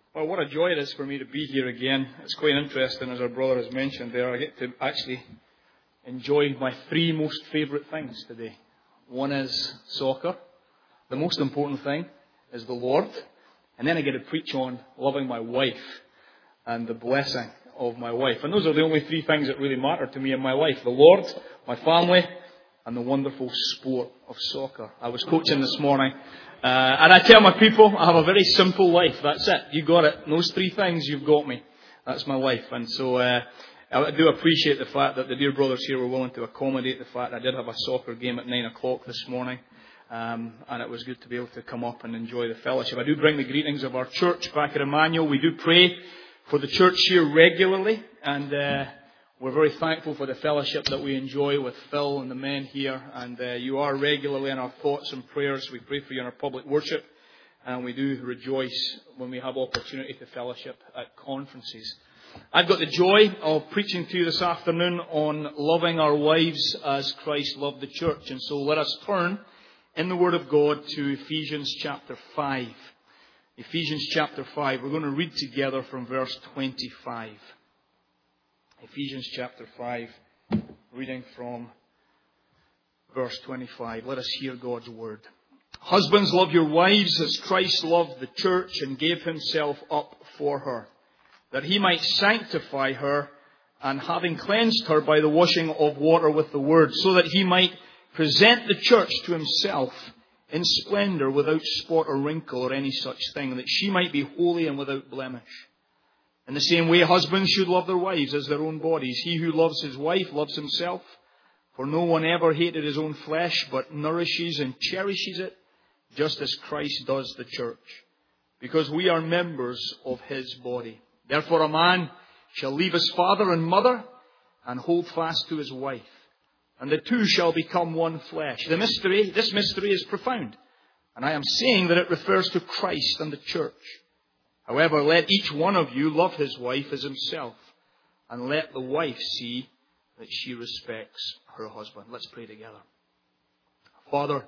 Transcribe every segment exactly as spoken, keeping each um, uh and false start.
Well, what a joy it is for me to be here again. It's quite interesting, as our brother has mentioned there. I get to actually enjoy my three most favourite things today. One is soccer. The most important thing is the Lord. And then I get to preach on loving my wife and the blessing of my wife. And those are the only three things that really matter to me in my life. The Lord, my family, and the wonderful sport of soccer. I was coaching this morning. Uh, and I tell my people, I have a very simple life. That's it. You got it. Those three things, you've got me. That's my life. And so uh, I do appreciate the fact that the dear brothers here were willing to accommodate the fact I did have a soccer game at nine o'clock this morning. Um, and it was good to be able to come up and enjoy the fellowship. I do bring the greetings of our church back at Emmanuel. We do pray for the church here regularly. And uh, we're very thankful for the fellowship that we enjoy with Phil and the men here. And uh, you are regularly in our thoughts and prayers. We pray for you in our public worship. And we do rejoice when we have opportunity to fellowship at conferences. I've got the joy of preaching to you this afternoon on loving our wives as Christ loved the church. And so let us turn in the Word of God to Ephesians chapter five. Ephesians chapter five. We're going to read together from verse twenty-five. Ephesians chapter five, reading from verse twenty-five. Let us hear God's word. Husbands, love your wives as Christ loved the church and gave himself up for her, that he might sanctify her, and having cleansed her by the washing of water with the word, so that he might present the church to himself in splendour, without spot or wrinkle or any such thing, that she might be holy and without blemish. In the same way, husbands should love their wives as their own bodies. He who loves his wife loves himself. For no one ever hated his own flesh, but nourishes and cherishes it, just as Christ does the church, because we are members of his body. Therefore a man shall leave his father and mother, and hold fast to his wife, and the two shall become one flesh. The mystery, this mystery is profound, and I am saying that it refers to Christ and the church. However, let each one of you love his wife as himself, and let the wife see that she respects her husband. Let's pray together. Father,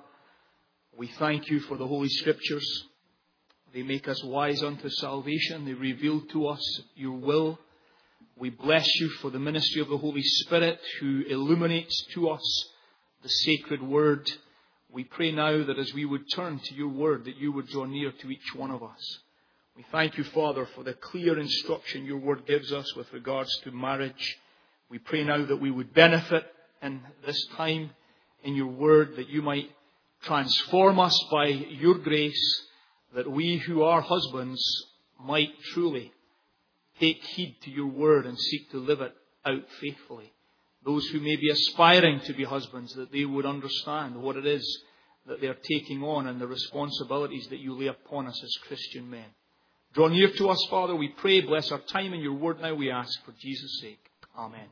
we thank you for the Holy Scriptures. They make us wise unto salvation. They reveal to us your will. We bless you for the ministry of the Holy Spirit who illuminates to us the sacred word. We pray now that as we would turn to your word, that you would draw near to each one of us. We thank you, Father, for the clear instruction your word gives us with regards to marriage. We pray now that we would benefit in this time in your word, that you might transform us by your grace, that we who are husbands might truly take heed to your word and seek to live it out faithfully. Those who may be aspiring to be husbands, that they would understand what it is that they are taking on and the responsibilities that you lay upon us as Christian men. Draw near to us, Father, we pray. Bless our time in your word now, we ask, for Jesus' sake. Amen.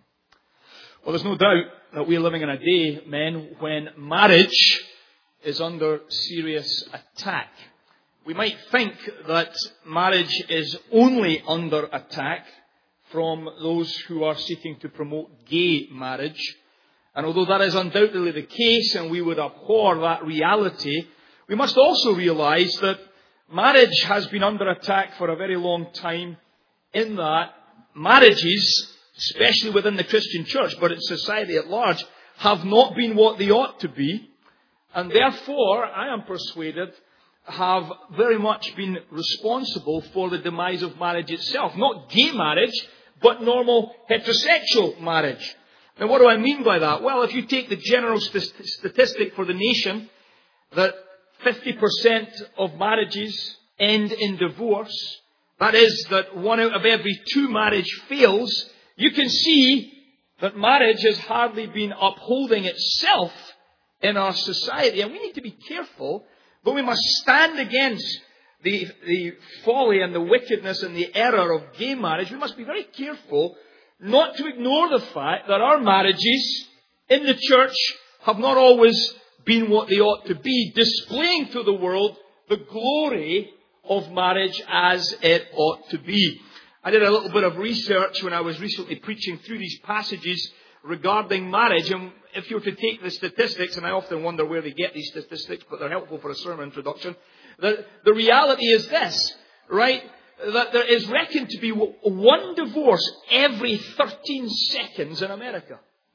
Well, there's no doubt that we are living in a day, men, when marriage is under serious attack. We might think that marriage is only under attack from those who are seeking to promote gay marriage. And although that is undoubtedly the case, and we would abhor that reality, we must also realize that marriage has been under attack for a very long time, in that marriages, especially within the Christian church, but in society at large, have not been what they ought to be. And therefore, I am persuaded, have very much been responsible for the demise of marriage itself. Not gay marriage, but normal heterosexual marriage. Now, what do I mean by that? Well, if you take the general st- statistic for the nation, that fifty percent of marriages end in divorce, that is, that one out of every two marriage fails, you can see that marriage has hardly been upholding itself in our society. And we need to be careful, but we must stand against the, the folly and the wickedness and the error of gay marriage. We must be very careful not to ignore the fact that our marriages in the church have not always been what they ought to be, displaying to the world the glory of marriage as it ought to be. I did a little bit of research when I was recently preaching through these passages regarding marriage, and if you were to take the statistics, and I often wonder where they get these statistics, but they're helpful for a sermon introduction, the, the reality is this, right? that there is reckoned to be one divorce every thirteen seconds in America.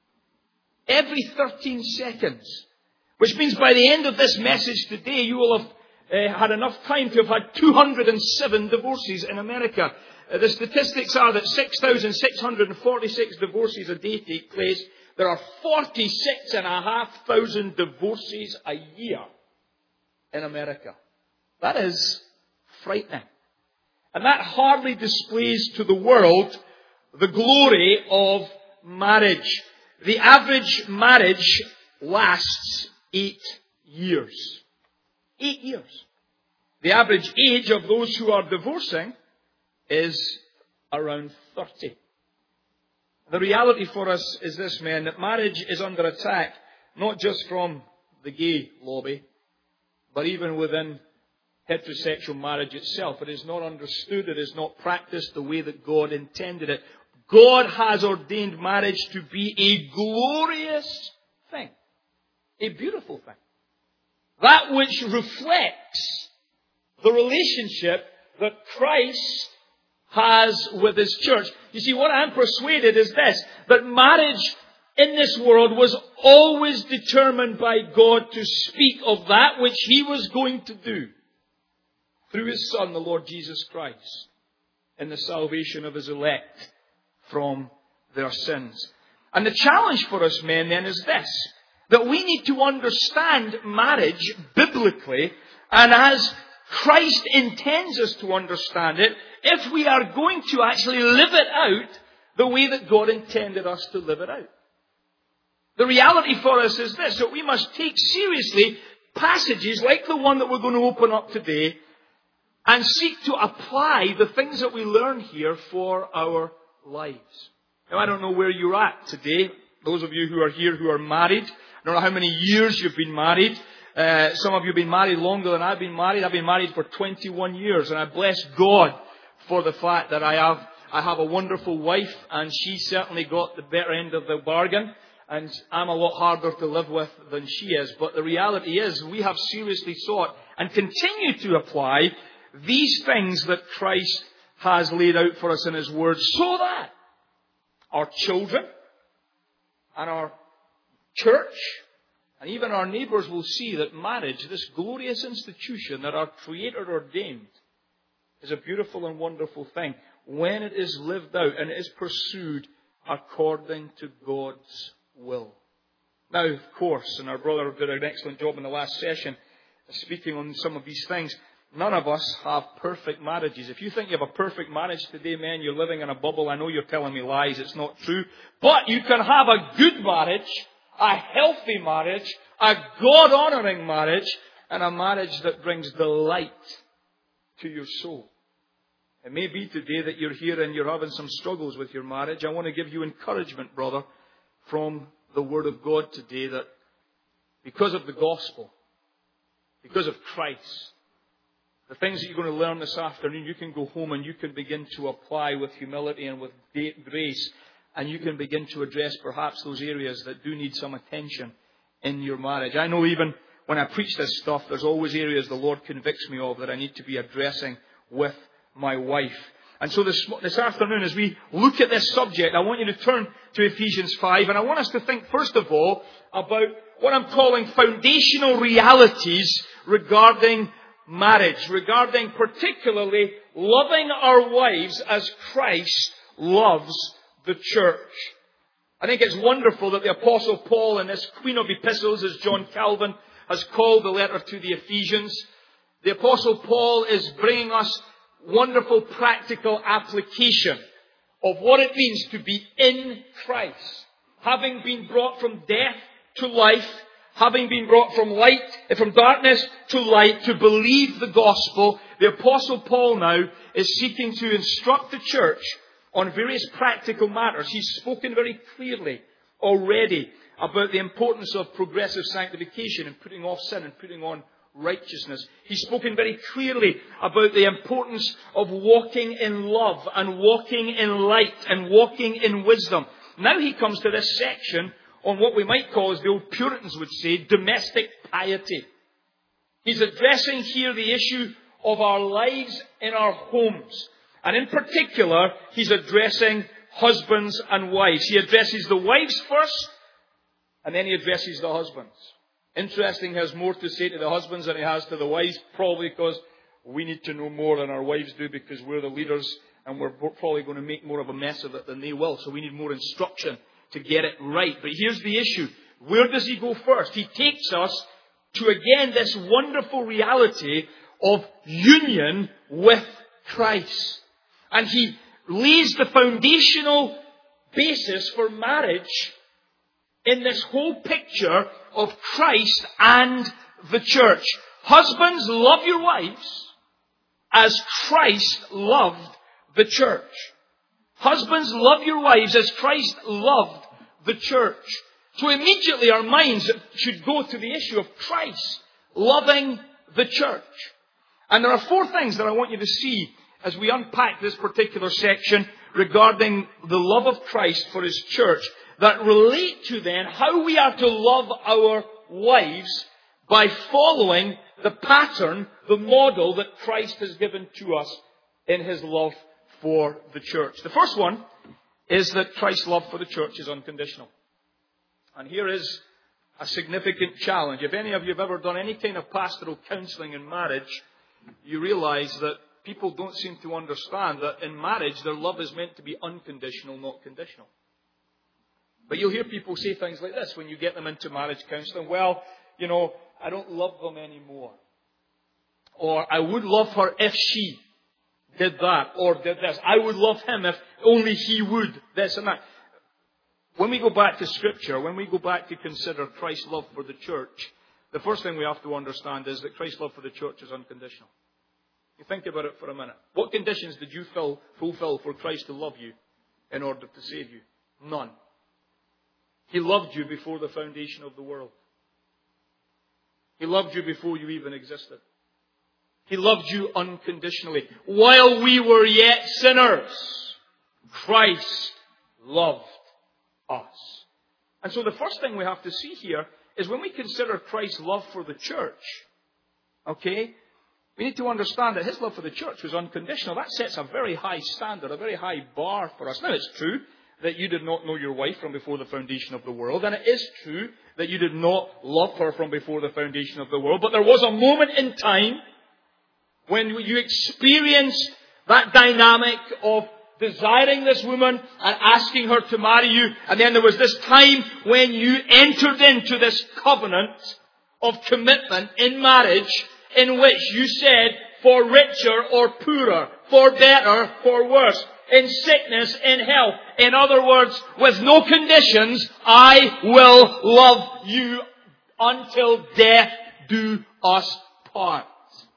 Every thirteen seconds. Which means by the end of this message today, you will have uh, had enough time to have had two hundred seven divorces in America. Uh, the statistics are that six thousand six hundred forty-six divorces a day take place. There are forty-six thousand five hundred divorces a year in America. That is frightening. And that hardly displays to the world the glory of marriage. The average marriage lasts eight years. Eight years. The average age of those who are divorcing is around thirty. The reality for us is this, men, that marriage is under attack, not just from the gay lobby, but even within heterosexual marriage itself. It is not understood, it is not practiced the way that God intended it. God has ordained marriage to be a glorious thing. A beautiful thing. That which reflects the relationship that Christ has with His church. You see, what I'm persuaded is this, that marriage in this world was always determined by God to speak of that which He was going to do through His Son, the Lord Jesus Christ, in the salvation of His elect from their sins. And the challenge for us men then is this, that we need to understand marriage biblically and as Christ intends us to understand it, if we are going to actually live it out the way that God intended us to live it out. The reality for us is this, that we must take seriously passages like the one that we're going to open up today and seek to apply the things that we learn here for our lives. Now, I don't know where you're at today. Those of you who are here who are married, I don't know how many years you've been married. Uh, some of you have been married longer than I've been married. I've been married for twenty-one years, and I bless God for the fact that I have I have a wonderful wife, and she certainly got the better end of the bargain, and I'm a lot harder to live with than she is. But the reality is, we have seriously sought and continue to apply these things that Christ has laid out for us in His Word, so that our children and our church and even our neighbours will see that marriage, this glorious institution that our Creator ordained, is a beautiful and wonderful thing when it is lived out and it is pursued according to God's will. Now, of course, and our brother did an excellent job in the last session speaking on some of these things, none of us have perfect marriages. If you think you have a perfect marriage today, man, you're living in a bubble. I know you're telling me lies. It's not true. But you can have a good marriage, a healthy marriage, a God-honoring marriage, and a marriage that brings delight to your soul. It may be today that you're here and you're having some struggles with your marriage. I want to give you encouragement, brother, from the Word of God today, that because of the gospel, because of Christ, the things that you're going to learn this afternoon, you can go home and you can begin to apply with humility and with grace, and you can begin to address perhaps those areas that do need some attention in your marriage. I know even when I preach this stuff, there's always areas the Lord convicts me of that I need to be addressing with my wife. And so this, this afternoon, as we look at this subject, I want you to turn to Ephesians five, and I want us to think first of all about what I'm calling foundational realities regarding marriage, regarding particularly loving our wives as Christ loves the church. I think it's wonderful that the Apostle Paul, in this Queen of Epistles, as John Calvin has called the letter to the Ephesians, the Apostle Paul is bringing us wonderful practical application of what it means to be in Christ. Having been brought from death to life, having been brought from light, from darkness to light, to believe the gospel, the Apostle Paul now is seeking to instruct the church on various practical matters. He's spoken very clearly already about the importance of progressive sanctification and putting off sin and putting on righteousness. He's spoken very clearly about the importance of walking in love and walking in light and walking in wisdom. Now he comes to this section on what we might call, as the old Puritans would say, domestic piety. He's addressing here the issue of our lives in our homes. And in particular, he's addressing husbands and wives. He addresses the wives first, and then he addresses the husbands. Interesting, he has more to say to the husbands than he has to the wives, probably because we need to know more than our wives do because we're the leaders and we're probably going to make more of a mess of it than they will. So we need more instruction to get it right. But here's the issue. Where does he go first? He takes us to, again, this wonderful reality of union with Christ. And he lays the foundational basis for marriage in this whole picture of Christ and the church. Husbands, love your wives as Christ loved the church. Husbands, love your wives as Christ loved the church. So immediately our minds should go to the issue of Christ loving the church. And there are four things that I want you to see as we unpack this particular section regarding the love of Christ for His church that relate to then how we are to love our wives by following the pattern, the model that Christ has given to us in His love for the church. The first one is that Christ's love for the church is unconditional. And here is a significant challenge. If any of you have ever done any kind of pastoral counselling in marriage, you realise that people don't seem to understand that in marriage their love is meant to be unconditional, not conditional. But you'll hear people say things like this when you get them into marriage counselling. Well, you know, I don't love them anymore. Or I would love her if she did that or did this. I would love him if only he would this and that. When we go back to Scripture, when we go back to consider Christ's love for the church, the first thing we have to understand is that Christ's love for the church is unconditional. You think about it for a minute. What conditions did you fill, fulfill for Christ to love you in order to save you? None. He loved you before the foundation of the world. He loved you before you even existed. He loved you unconditionally. While we were yet sinners, Christ loved us. And so the first thing we have to see here is when we consider Christ's love for the church, okay, we need to understand that His love for the church was unconditional. That sets a very high standard, a very high bar for us. Now, it's true that you did not know your wife from before the foundation of the world, and it is true that you did not love her from before the foundation of the world, but there was a moment in time when you experienced that dynamic of desiring this woman and asking her to marry you. And then there was this time when you entered into this covenant of commitment in marriage in which you said, for richer or poorer, for better, for worse, in sickness, in health. In other words, with no conditions, I will love you until death do us part.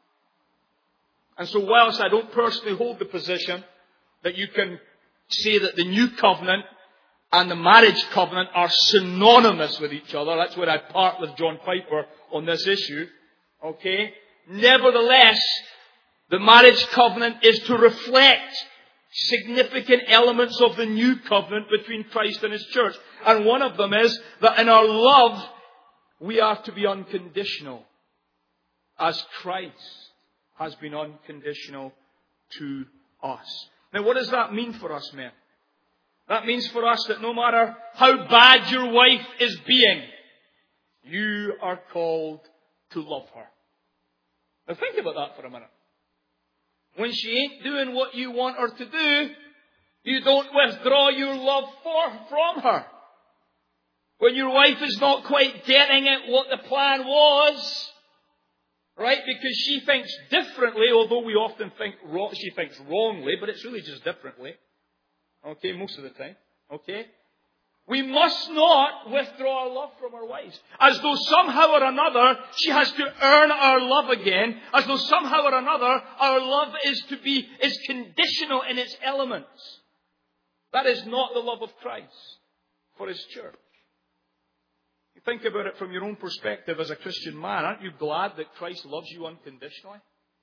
And so whilst I don't personally hold the position that you can say that the new covenant and the marriage covenant are synonymous with each other, that's where I part with John Piper on this issue, okay? Nevertheless, the marriage covenant is to reflect significant elements of the new covenant between Christ and His church. And one of them is that in our love, we are to be unconditional, as Christ has been unconditional to us. Now, what does that mean for us, men? That means for us that no matter how bad your wife is being, you are called to love her. Now, think about that for a minute. When she ain't doing what you want her to do, you don't withdraw your love for, from her. When your wife is not quite getting it what the plan was, right? Because she thinks differently, although we often think wrong, she thinks wrongly, but it's really just differently. Okay, most of the time. Okay? We must not withdraw our love from our wives. As though somehow or another she has to earn our love again. As though somehow or another our love is to be, is conditional in its elements. That is not the love of Christ for His church. You think about it from your own perspective as a Christian man. Aren't you glad that Christ loves you unconditionally?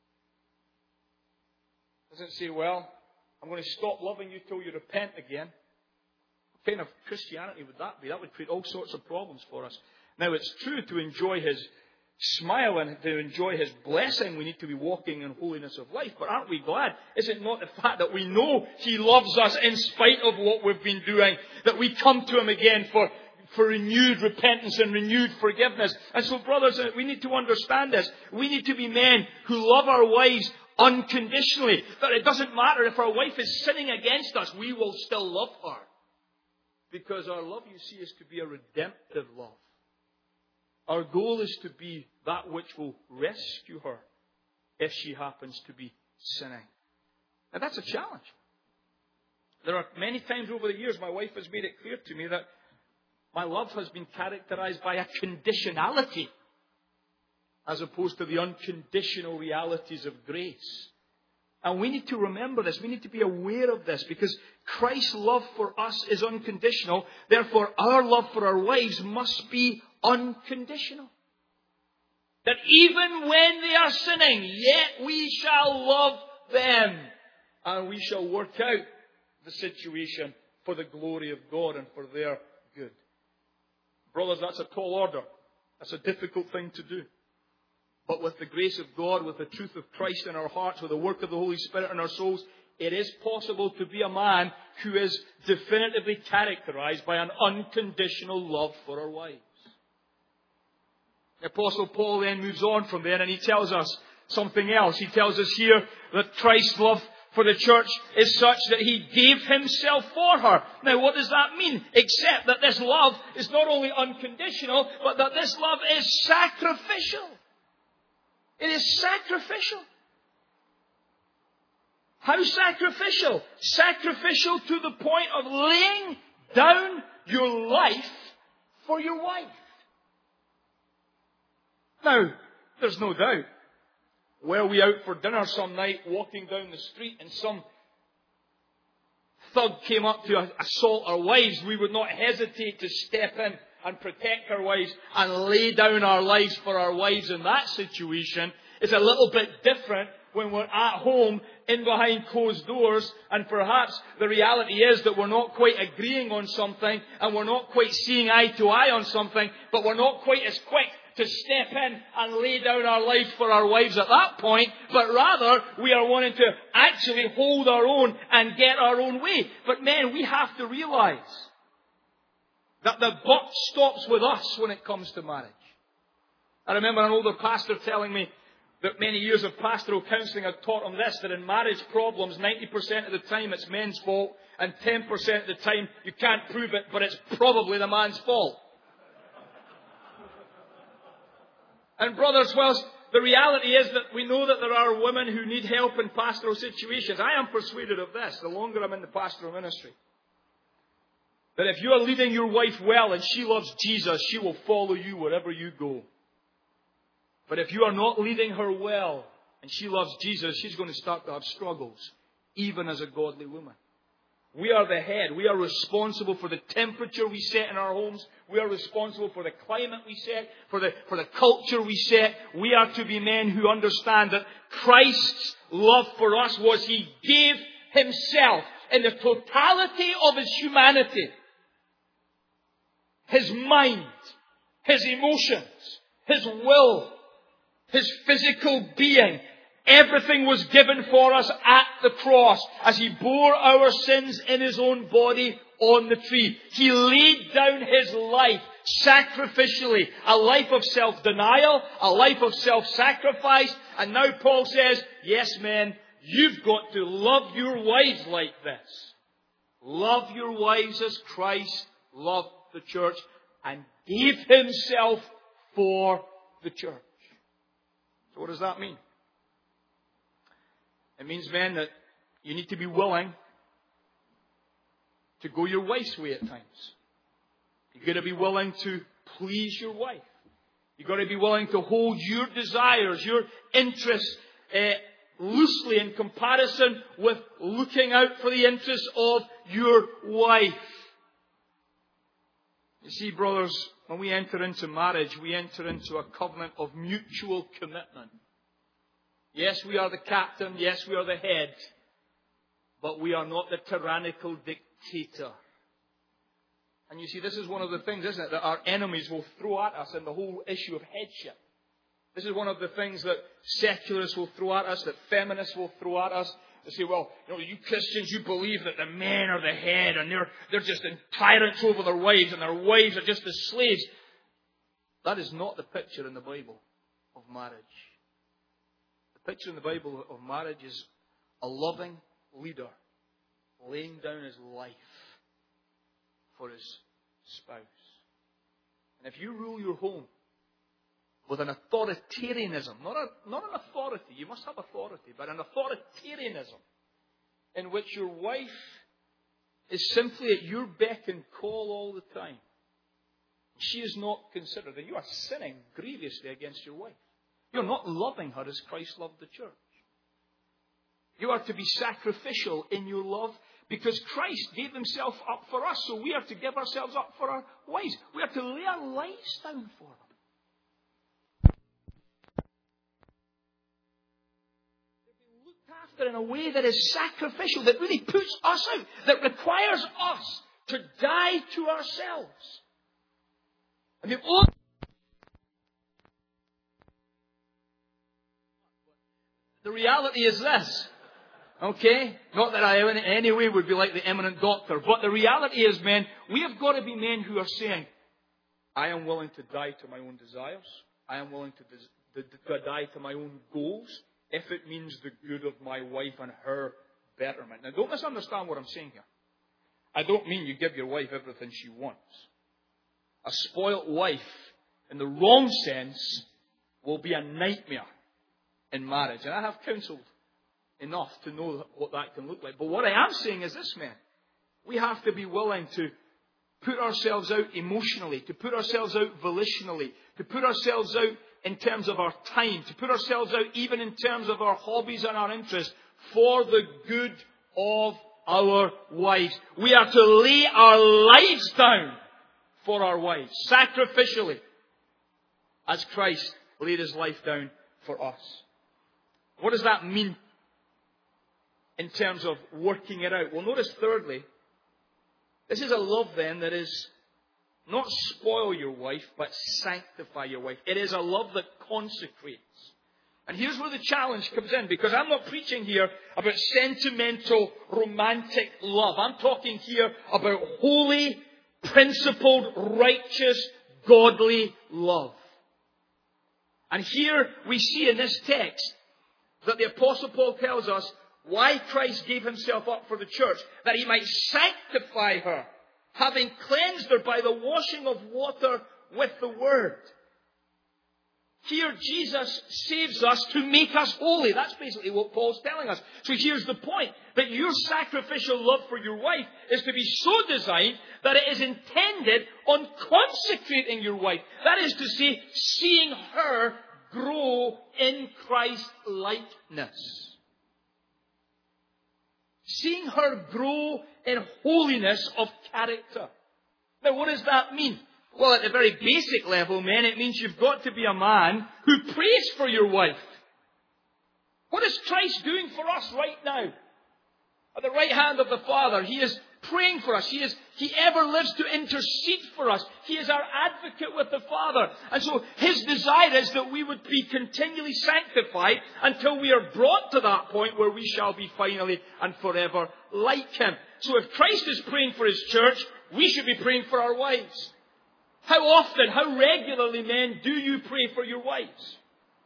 Doesn't say, well, I'm going to stop loving you till you repent again. What kind of Christianity would that be? That would create all sorts of problems for us. Now, it's true to enjoy His smile and to enjoy His blessing, we need to be walking in holiness of life. But aren't we glad? Is it not the fact that we know He loves us in spite of what we've been doing, that we come to Him again for, for renewed repentance and renewed forgiveness? And so, brothers, we need to understand this. We need to be men who love our wives unconditionally. That it doesn't matter if our wife is sinning against us, we will still love her. Because our love, you see, is to be a redemptive love. Our goal is to be that which will rescue her if she happens to be sinning. And that's a challenge. There are many times over the years my wife has made it clear to me that my love has been characterized by a conditionality as opposed to the unconditional realities of grace. And we need to remember this. We need to be aware of this because Christ's love for us is unconditional. Therefore, our love for our wives must be unconditional. That even when they are sinning, yet we shall love them. And we shall work out the situation for the glory of God and for their good. Brothers, that's a tall order. That's a difficult thing to do. But with the grace of God, with the truth of Christ in our hearts, with the work of the Holy Spirit in our souls, it is possible to be a man who is definitively characterized by an unconditional love for our wives. The Apostle Paul then moves on from there and he tells us something else. He tells us here that Christ's love for the church is such that He gave Himself for her. Now, what does that mean? Except that this love is not only unconditional, but that this love is sacrificial. It is sacrificial. How sacrificial? Sacrificial to the point of laying down your life for your wife. Now, there's no doubt. Were we out for dinner some night, walking down the street, and some thug came up to assault our wives, we would not hesitate to step in and protect our wives and lay down our lives for our wives in that situation. It's a little bit different when we're at home in behind closed doors and perhaps the reality is that we're not quite agreeing on something and we're not quite seeing eye to eye on something, but we're not quite as quick to step in and lay down our lives for our wives at that point, but rather we are wanting to actually hold our own and get our own way. But men, we have to realize that the buck stops with us when it comes to marriage. I remember an older pastor telling me that many years of pastoral counselling had taught him this, that in marriage problems, ninety percent of the time it's men's fault, and ten percent of the time you can't prove it, but it's probably the man's fault. And brothers, whilst the reality is that we know that there are women who need help in pastoral situations, I am persuaded of this, the longer I'm in the pastoral ministry, that if you are leading your wife well and she loves Jesus, she will follow you wherever you go. But if you are not leading her well and she loves Jesus, she's going to start to have struggles, even as a godly woman. We are the head. We are responsible for the temperature we set in our homes. We are responsible for the climate we set, for the, for the culture we set. We are to be men who understand that Christ's love for us was He gave Himself in the totality of His humanity. His mind, His emotions, His will, His physical being. Everything was given for us at the cross as He bore our sins in His own body on the tree. He laid down His life sacrificially, a life of self-denial, a life of self-sacrifice. And now Paul says, yes, men, you've got to love your wives like this. Love your wives as Christ loved the church and gave Himself for the church. So what does that mean? It means, men, that you need to be willing to go your wife's way at times. You've got to be willing to please your wife. You've got to be willing to hold your desires, your interests uh, loosely in comparison with looking out for the interests of your wife. You see, brothers, when we enter into marriage, we enter into a covenant of mutual commitment. Yes, we are the captain. Yes, we are the head. But we are not the tyrannical dictator. And you see, this is one of the things, isn't it, that our enemies will throw at us in the whole issue of headship. This is one of the things that secularists will throw at us, that feminists will throw at us. They say, well, you know, you Christians, you believe that the men are the head and they're, they're just tyrants over their wives and their wives are just the slaves. That is not the picture in the Bible of marriage. The picture in the Bible of marriage is a loving leader laying down his life for his spouse. And if you rule your home with an authoritarianism, not, a, not an authority, you must have authority, but an authoritarianism in which your wife is simply at your beck and call all the time, she is not considered, then you are sinning grievously against your wife. You're not loving her as Christ loved the church. You are to be sacrificial in your love because Christ gave himself up for us, so we are to give ourselves up for our wives. We are to lay our lives down for them. In a way that is sacrificial, that really puts us out, that requires us to die to ourselves. And the only the reality is this, okay? Not that I in any way would be like the eminent doctor, but the reality is, men, we have got to be men who are saying, I am willing to die to my own desires. I am willing to, to, to die to my own goals, if it means the good of my wife and her betterment. Now, don't misunderstand what I'm saying here. I don't mean you give your wife everything she wants. A spoilt wife, in the wrong sense, will be a nightmare in marriage. And I have counseled enough to know what that can look like. But what I am saying is this, man. We have to be willing to put ourselves out emotionally, to put ourselves out volitionally, to put ourselves out in terms of our time, to put ourselves out even in terms of our hobbies and our interests for the good of our wives. We are to lay our lives down for our wives, sacrificially, as Christ laid his life down for us. What does that mean in terms of working it out? Well, notice thirdly, this is a love then that is not spoil your wife, but sanctify your wife. It is a love that consecrates. And here's where the challenge comes in, because I'm not preaching here about sentimental, romantic love. I'm talking here about holy, principled, righteous, godly love. And here we see in this text that the Apostle Paul tells us why Christ gave himself up for the church, that he might sanctify her, having cleansed her by the washing of water with the word. Here Jesus saves us to make us holy. That's basically what Paul's telling us. So here's the point, that your sacrificial love for your wife is to be so designed that it is intended on consecrating your wife. That is to say, seeing her grow in Christ's likeness. Seeing her grow in holiness of character. Now, what does that mean? Well, at a very basic level, men, it means you've got to be a man who prays for your wife. What is Christ doing for us right now? At the right hand of the Father, he is praying for us. He is, he ever lives to intercede for us. He is our advocate with the Father. And so his desire is that we would be continually sanctified until we are brought to that point where we shall be finally and forever like him. So if Christ is praying for his church, we should be praying for our wives. How often, how regularly, men, do you pray for your wives?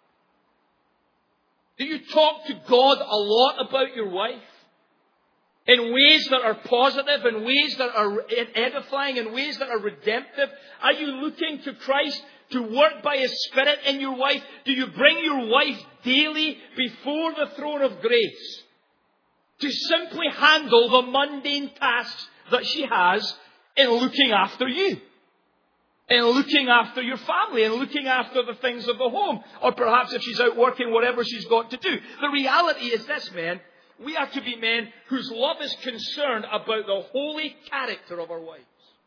Do you talk to God a lot about your wife? In ways that are positive, in ways that are edifying, in ways that are redemptive? Are you looking to Christ to work by his Spirit in your wife? Do you bring your wife daily before the throne of grace to simply handle the mundane tasks that she has in looking after you? In looking after your family, and looking after the things of the home. Or perhaps if she's out working, whatever she's got to do. The reality is this, men. We are to be men whose love is concerned about the holy character of our wives.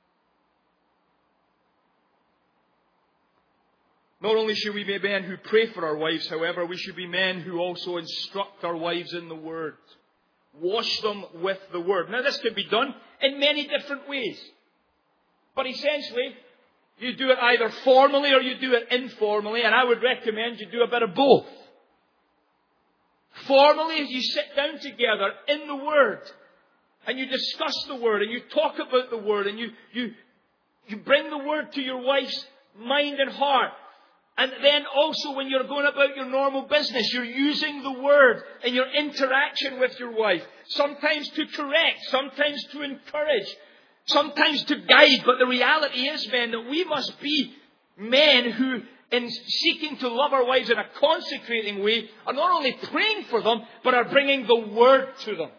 Not only should we be men who pray for our wives, however, we should be men who also instruct our wives in the Word. Wash them with the Word. Now, this could be done in many different ways. But essentially, You do it either formally or you do it informally, and I would recommend you do a bit of both. Formally, as you sit down together in the Word, and you discuss the Word, and you talk about the Word, and you, you, you bring the Word to your wife's mind and heart. And then also when you're going about your normal business, you're using the Word in your interaction with your wife. Sometimes to correct, sometimes to encourage, sometimes to guide. But the reality is, men, that we must be men who, in seeking to love our wives in a consecrating way, are not only praying for them, but are bringing the Word to them.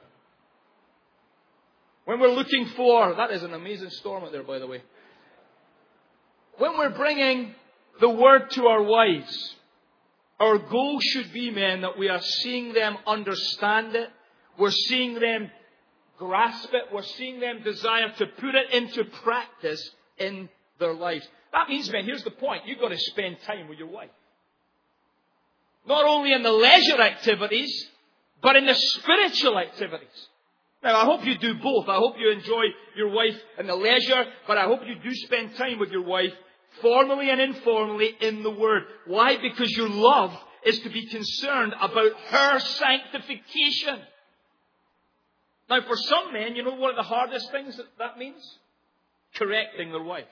When we're looking for, that is an amazing storm out there, by the way. When we're bringing the Word to our wives, our goal should be, men, that we are seeing them understand it. We're seeing them grasp it. We're seeing them desire to put it into practice in their lives. That means, men, here's the point. You've got to spend time with your wife. Not only in the leisure activities, but in the spiritual activities. Now, I hope you do both. I hope you enjoy your wife in the leisure, but I hope you do spend time with your wife, formally and informally, in the Word. Why? Because your love is to be concerned about her sanctification. Now, for some men, you know one of the hardest things that that means? Correcting their wife.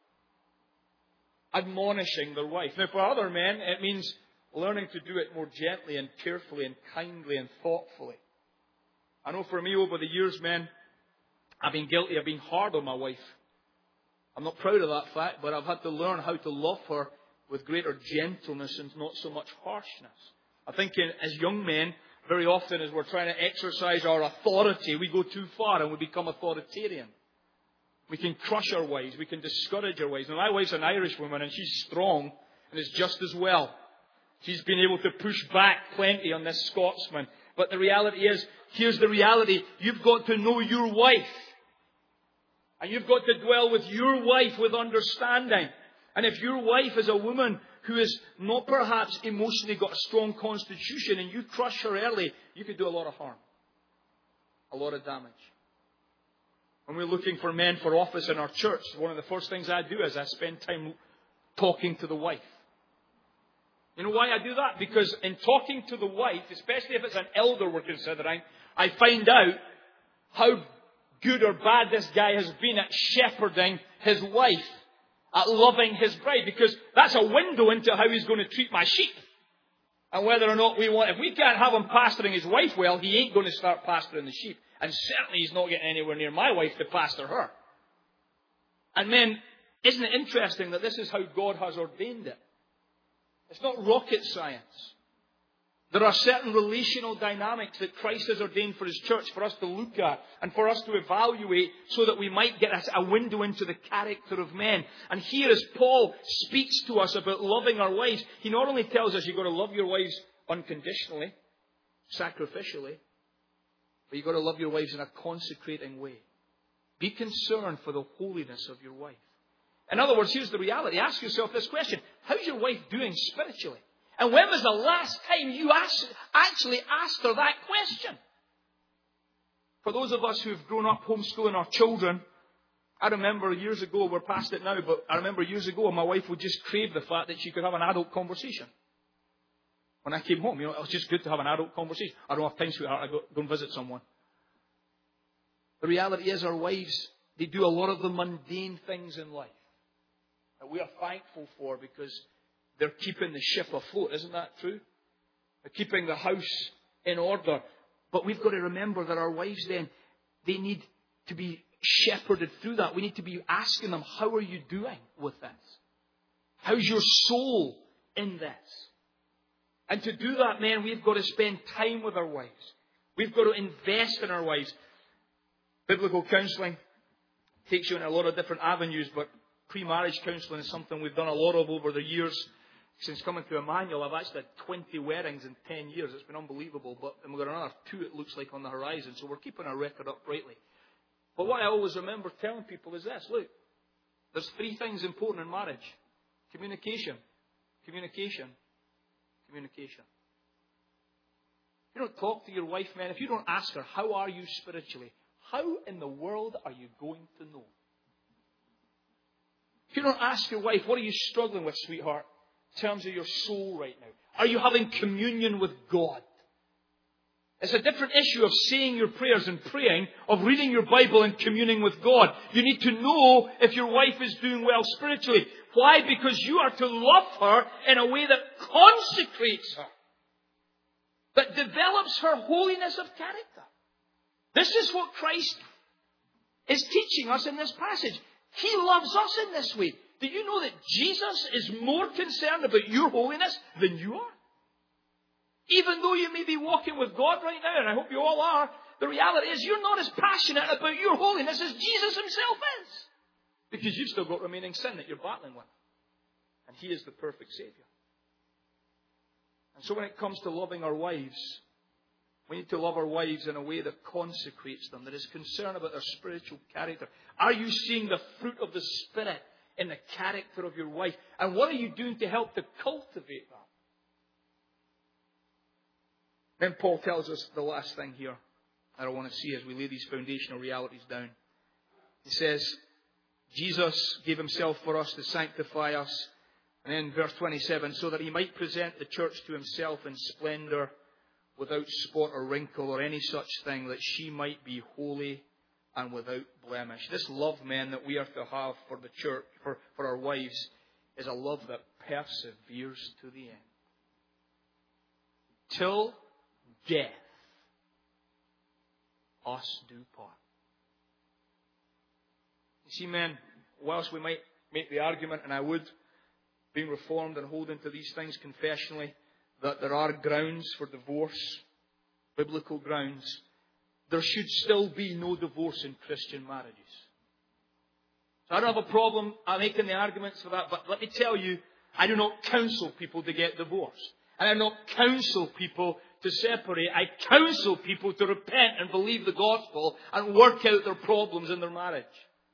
Admonishing their wife. Now, for other men, it means learning to do it more gently and carefully and kindly and thoughtfully. I know for me, over the years, men, I've been guilty of being hard on my wife. I'm not proud of that fact, but I've had to learn how to love her with greater gentleness and not so much harshness. I think in, as young men, very often as we're trying to exercise our authority, we go too far and we become authoritarian. We can crush our wives. We can discourage our wives. Now, my wife's an Irish woman and she's strong and is just as well. She's been able to push back plenty on this Scotsman. But the reality is, here's the reality. You've got to know your wife. And you've got to dwell with your wife with understanding. And if your wife is a woman who has not perhaps emotionally got a strong constitution and you crush her early, you could do a lot of harm. A lot of damage. When we're looking for men for office in our church, one of the first things I do is I spend time talking to the wife. You know why I do that? Because in talking to the wife, especially if it's an elder we're considering, I find out how good or bad this guy has been at shepherding his wife, at loving his bride, because that's a window into how he's going to treat my sheep. And whether or not we want, if we can't have him pastoring his wife well, he ain't going to start pastoring the sheep. And certainly he's not getting anywhere near my wife to pastor her. And then, isn't it interesting that this is how God has ordained it? It's not rocket science. There are certain relational dynamics that Christ has ordained for His church for us to look at and for us to evaluate so that we might get a window into the character of men. And here as Paul speaks to us about loving our wives, he not only tells us you've got to love your wives unconditionally, sacrificially, but you've got to love your wives in a consecrating way. Be concerned for the holiness of your wife. In other words, here's the reality. Ask yourself this question. How's your wife doing spiritually? And when was the last time you asked, actually asked her that question? For those of us who've grown up homeschooling our children, I remember years ago, we're past it now, but I remember years ago my wife would just crave the fact that she could have an adult conversation. When I came home, you know, it was just good to have an adult conversation. I don't have time, sweetheart, I go, go and visit someone. The reality is our wives, they do a lot of the mundane things in life that we are thankful for because they're keeping the ship afloat. Isn't that true? They're keeping the house in order. But we've got to remember that our wives then, they need to be shepherded through that. We need to be asking them, how are you doing with this? How's your soul in this? And to do that, man, we've got to spend time with our wives. We've got to invest in our wives. Biblical counselling takes you in a lot of different avenues, but pre-marriage counselling is something we've done a lot of over the years. Since coming to Emmanuel, I've actually had twenty weddings in ten years. It's been unbelievable. But and we've got another two, it looks like, on the horizon. So we're keeping our record up brightly. But what I always remember telling people is this. Look, there's three things important in marriage. Communication. Communication. Communication. If you don't talk to your wife, man, if you don't ask her, how are you spiritually? How in the world are you going to know? If you don't ask your wife, what are you struggling with, sweetheart, in terms of your soul right now? Are you having communion with God? It's a different issue of saying your prayers and praying, of reading your Bible and communing with God. You need to know if your wife is doing well spiritually. Why? Because you are to love her in a way that consecrates her, that develops her holiness of character. This is what Christ is teaching us in this passage. He loves us in this way. Do you know that Jesus is more concerned about your holiness than you are? Even though you may be walking with God right now, and I hope you all are, the reality is you're not as passionate about your holiness as Jesus himself is. Because you've still got remaining sin that you're battling with. And he is the perfect Savior. And so when it comes to loving our wives, we need to love our wives in a way that consecrates them, that is concerned about their spiritual character. Are you seeing the fruit of the Spirit in the character of your wife? And what are you doing to help to cultivate that? Then Paul tells us the last thing here that I want to see as we lay these foundational realities down. He says, Jesus gave himself for us to sanctify us. And then verse twenty-seven, so that he might present the church to himself in splendor, without spot or wrinkle or any such thing, that she might be holy and without blemish. This love, men, that we are to have for the church, for, for our wives, is a love that perseveres to the end. Till death us do part. You see, men, whilst we might make the argument, and I would, being reformed and holding to these things confessionally, that there are grounds for divorce, biblical grounds, there should still be no divorce in Christian marriages. So I don't have a problem making the arguments for that, but let me tell you, I do not counsel people to get divorced. And I do not counsel people to separate. I counsel people to repent and believe the gospel and work out their problems in their marriage.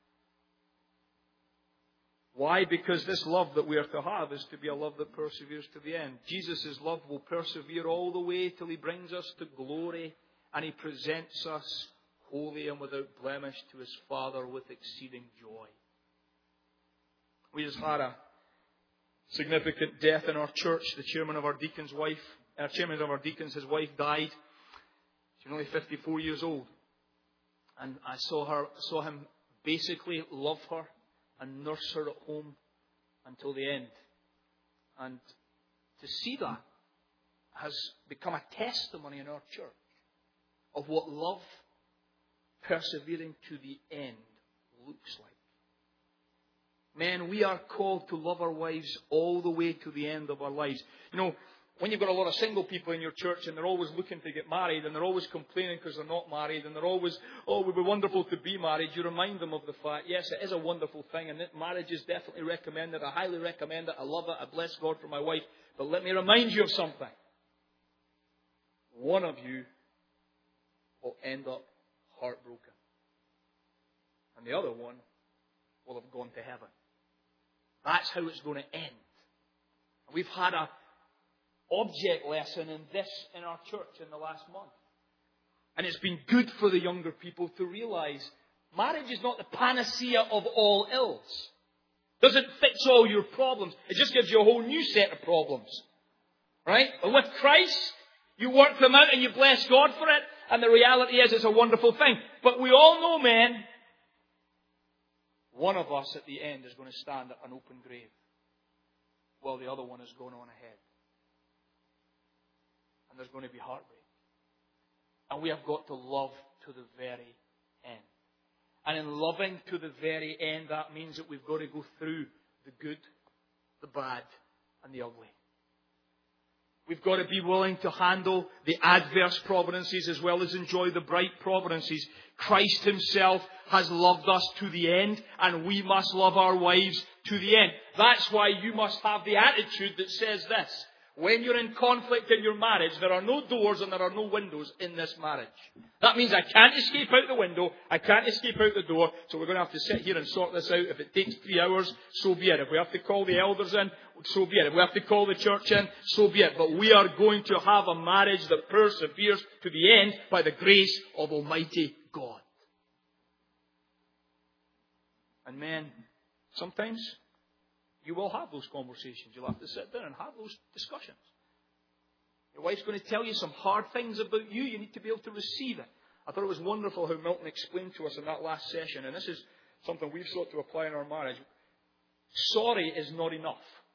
Why? Because this love that we are to have is to be a love that perseveres to the end. Jesus' love will persevere all the way till he brings us to glory and he presents us holy and without blemish to his Father with exceeding joy. We just had a significant death in our church. The chairman of our deacon's wife, our chairman of our deacons, his wife died. She was only fifty-four years old. And I saw her, saw him basically love her and nurse her at home until the end. And to see that has become a testimony in our church of what love persevering to the end looks like. Men, we are called to love our wives all the way to the end of our lives. You know, when you've got a lot of single people in your church and they're always looking to get married and they're always complaining because they're not married and they're always, oh, it would be wonderful to be married, you remind them of the fact, yes, it is a wonderful thing and that marriage is definitely recommended. I highly recommend it. I love it. I bless God for my wife. But let me remind you of something. One of you will end up heartbroken. And the other one will have gone to heaven. That's how it's going to end. We've had a object lesson in this in our church in the last month. And it's been good for the younger people to realize marriage is not the panacea of all ills. It doesn't fix all your problems. It just gives you a whole new set of problems. Right? But with Christ, you work them out and you bless God for it. And the reality is it's a wonderful thing. But we all know, men, one of us at the end is going to stand at an open grave while the other one is going on ahead. And there's going to be heartbreak. And we have got to love to the very end. And in loving to the very end, that means that we've got to go through the good, the bad, and the ugly. We've got to be willing to handle the adverse providences as well as enjoy the bright providences. Christ himself has loved us to the end, and we must love our wives to the end. That's why you must have the attitude that says this. When you're in conflict in your marriage, there are no doors and there are no windows in this marriage. That means I can't escape out the window, I can't escape out the door, so we're going to have to sit here and sort this out. If it takes three hours, so be it. If we have to call the elders in, so be it. If we have to call the church in, so be it. But we are going to have a marriage that perseveres to the end by the grace of Almighty God. And men, sometimes You will have those conversations. You'll have to sit down and have those discussions. Your wife's going to tell you some hard things about you. You need to be able to receive it. I thought it was wonderful how Milton explained to us in that last session, and this is something we've sought to apply in our marriage. Sorry is not enough.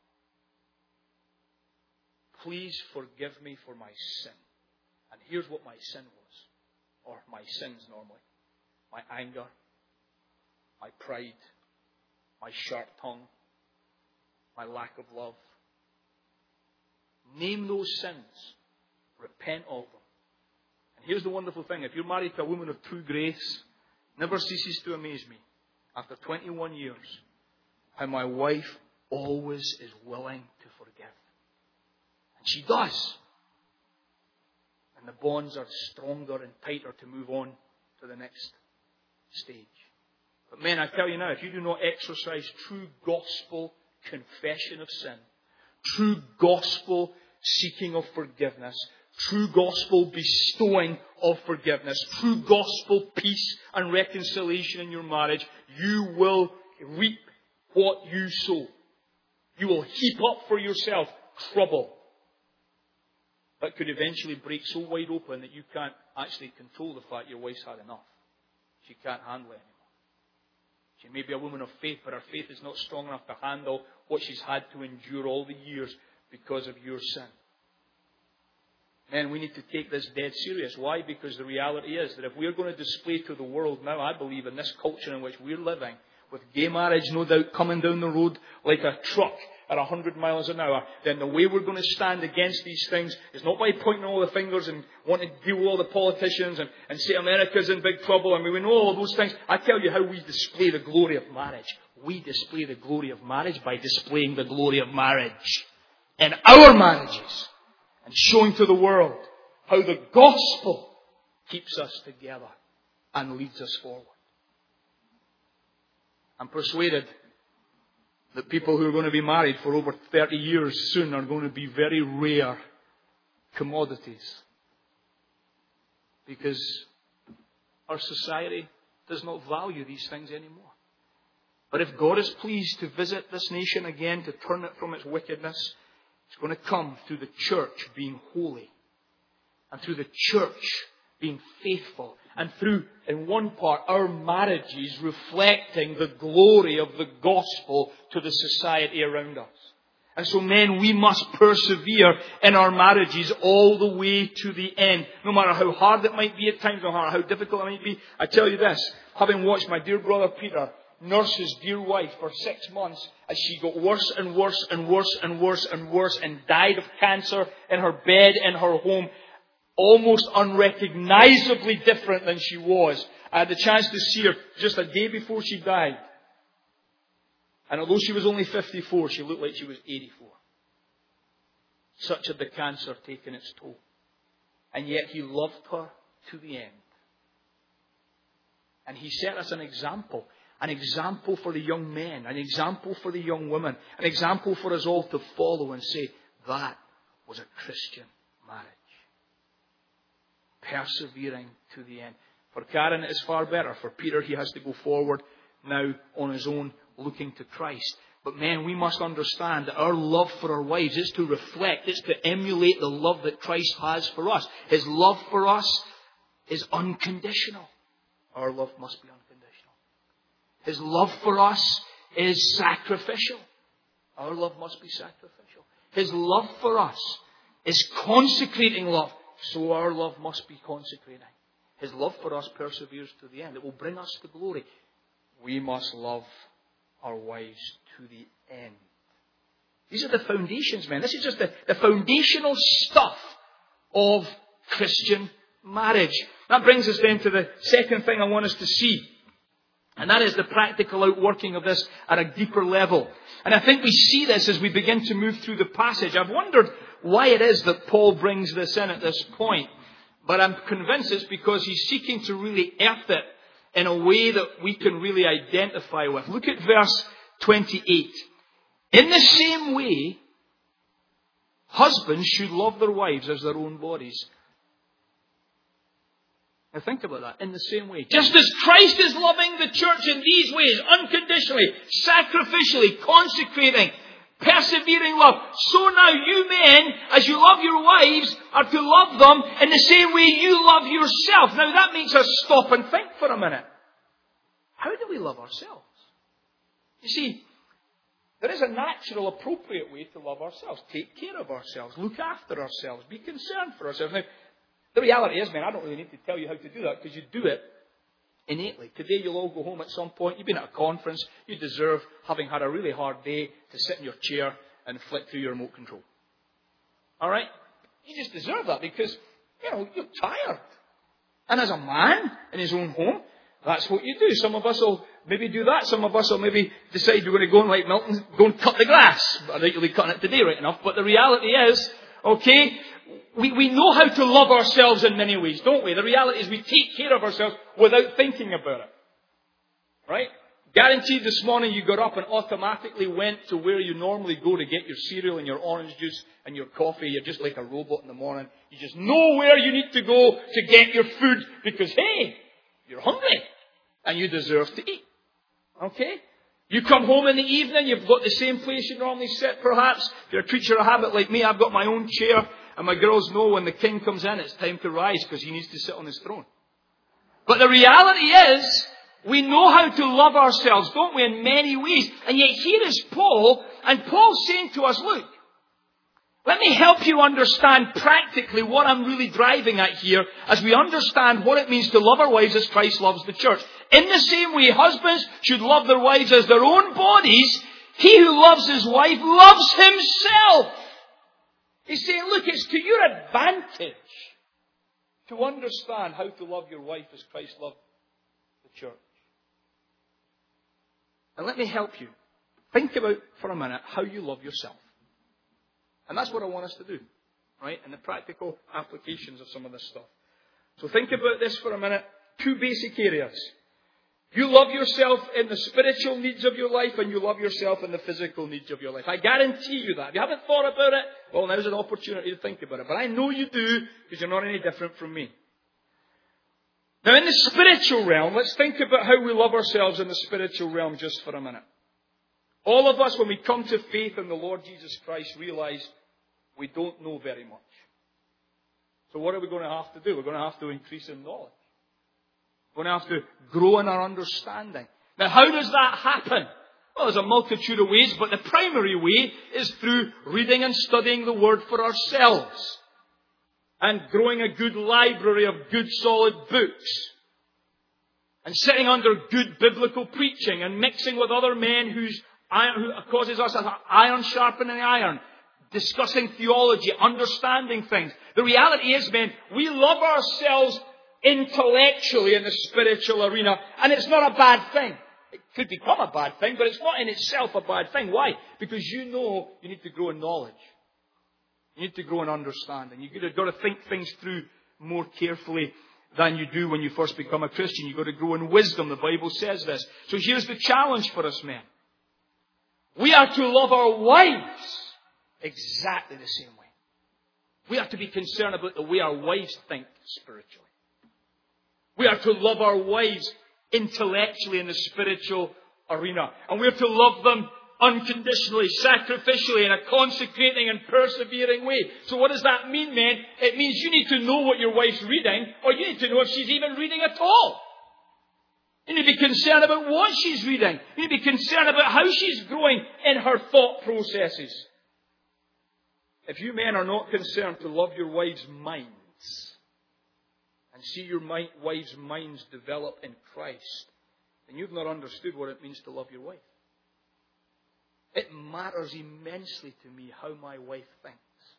Please forgive me for my sin. And here's what my sin was, or my sins normally. My anger, my pride, my sharp tongue, my lack of love. Name those sins. Repent of them. And here's the wonderful thing. If you're married to a woman of true grace, never ceases to amaze me, after twenty-one years, how my wife always is willing to forgive. And she does. And the bonds are stronger and tighter to move on to the next stage. But men, I tell you now, if you do not exercise true gospel confession of sin, true gospel seeking of forgiveness, true gospel bestowing of forgiveness, true gospel peace and reconciliation in your marriage, you will reap what you sow. You will heap up for yourself trouble that could eventually break so wide open that you can't actually control the fact your wife's had enough. She can't handle it anymore. She may be a woman of faith, but her faith is not strong enough to handle what she's had to endure all the years because of your sin. Men, we need to take this dead serious. Why? Because the reality is that if we're going to display to the world now, I believe, in this culture in which we're living, with gay marriage no doubt coming down the road like a truck at one hundred miles an hour, then the way we're going to stand against these things is not by pointing all the fingers and wanting to deal with all the politicians and, and say America's in big trouble. I mean, we know all of those things. I tell you how we display the glory of marriage. We display the glory of marriage by displaying the glory of marriage in our marriages and showing to the world how the gospel keeps us together and leads us forward. I'm persuaded that people who are going to be married for over thirty years soon are going to be very rare commodities. Because our society does not value these things anymore. But if God is pleased to visit this nation again, to turn it from its wickedness, it's going to come through the church being holy. And through the church being faithful. And through, in one part, our marriages reflecting the glory of the gospel to the society around us. And so, men, we must persevere in our marriages all the way to the end. No matter how hard it might be at times, no matter how difficult it might be. I tell you this, having watched my dear brother Peter nurse his dear wife for six months as she got worse and worse and worse and worse and worse and died of cancer in her bed in her home, almost unrecognizably different than she was. I had the chance to see her just a day before she died. And although she was only fifty-four, she looked like she was eighty-four. Such had the cancer taken its toll. And yet he loved her to the end. And he set us an example. An example for the young men. An example for the young women. An example for us all to follow and say, that was a Christian marriage. Persevering to the end. For Karen, it is far better. For Peter, he has to go forward now on his own, looking to Christ. But men, we must understand that our love for our wives is to reflect, it's to emulate the love that Christ has for us. His love for us is unconditional. Our love must be unconditional. His love for us is sacrificial. Our love must be sacrificial. His love for us is consecrating love. So our love must be consecrating. His love for us perseveres to the end. It will bring us to glory. We must love our wives to the end. These are the foundations, men. This is just the, the foundational stuff of Christian marriage. That brings us then to the second thing I want us to see. And that is the practical outworking of this at a deeper level. And I think we see this as we begin to move through the passage. I've wondered why it is that Paul brings this in at this point. But I'm convinced it's because he's seeking to really earth it in a way that we can really identify with. Look at verse twenty-eight. In the same way, husbands should love their wives as their own bodies. Now think about that. In the same way, just as Christ is loving the church in these ways, unconditionally, sacrificially, consecrating, persevering love, so now you men, as you love your wives, are to love them in the same way you love yourself. Now that makes us stop and think for a minute. How do we love ourselves? You see, there is a natural, appropriate way to love ourselves. Take care of ourselves. Look after ourselves. Be concerned for ourselves. Now, the reality is, man, I don't really need to tell you how to do that because you do it innately. Today you'll all go home at some point. You've been at a conference. You deserve, having had a really hard day, to sit in your chair and flick through your remote control. All right? You just deserve that because, you know, you're tired. And as a man in his own home, that's what you do. Some of us will maybe do that. Some of us will maybe decide we're going to go and, like Milton, go and cut the grass. I think you'll be cutting it today right enough. But the reality is, okay, we, we know how to love ourselves in many ways, don't we? The reality is we take care of ourselves without thinking about it. Right? Guaranteed this morning you got up and automatically went to where you normally go to get your cereal and your orange juice and your coffee. You're just like a robot in the morning. You just know where you need to go to get your food because, hey, you're hungry and you deserve to eat. Okay? You come home in the evening, you've got the same place you normally sit perhaps. If you're a creature of habit like me, I've got my own chair. And my girls know when the king comes in, it's time to rise because he needs to sit on his throne. But the reality is, we know how to love ourselves, don't we, in many ways. And yet here is Paul, and Paul's saying to us, look, let me help you understand practically what I'm really driving at here as we understand what it means to love our wives as Christ loves the church. In the same way, husbands should love their wives as their own bodies. He who loves his wife loves himself. He's saying, look, it's to your advantage to understand how to love your wife as Christ loved the church. And let me help you. Think about for a minute how you love yourself. And that's what I want us to do, right? And the practical applications of some of this stuff. So think about this for a minute. Two basic areas. You love yourself in the spiritual needs of your life and you love yourself in the physical needs of your life. I guarantee you that. If you haven't thought about it, well, now's an opportunity to think about it. But I know you do because you're not any different from me. Now, in the spiritual realm, let's think about how we love ourselves in the spiritual realm just for a minute. All of us, when we come to faith in the Lord Jesus Christ, realize we don't know very much. So what are we going to have to do? We're going to have to increase in knowledge. We're going to have to grow in our understanding. Now, how does that happen? Well, there's a multitude of ways, but the primary way is through reading and studying the Word for ourselves. And growing a good library of good solid books. And sitting under good biblical preaching and mixing with other men whose iron, who causes us iron sharpening iron. Discussing theology, understanding things. The reality is, men, we love ourselves intellectually in the spiritual arena. And it's not a bad thing. It could become a bad thing, but it's not in itself a bad thing. Why? Because you know you need to grow in knowledge. You need to grow in understanding. You've got to think things through more carefully than you do when you first become a Christian. You've got to grow in wisdom. The Bible says this. So here's the challenge for us men. We are to love our wives exactly the same way. We have to be concerned about the way our wives think spiritually. We are to love our wives intellectually in the spiritual arena. And we are to love them unconditionally, sacrificially, in a consecrating and persevering way. So what does that mean, men? It means you need to know what your wife's reading, or you need to know if she's even reading at all. You need to be concerned about what she's reading. You need to be concerned about how she's growing in her thought processes. If you men are not concerned to love your wives' minds and see your mind, wives' minds develop in Christ, then you've not understood what it means to love your wife. It matters immensely to me how my wife thinks.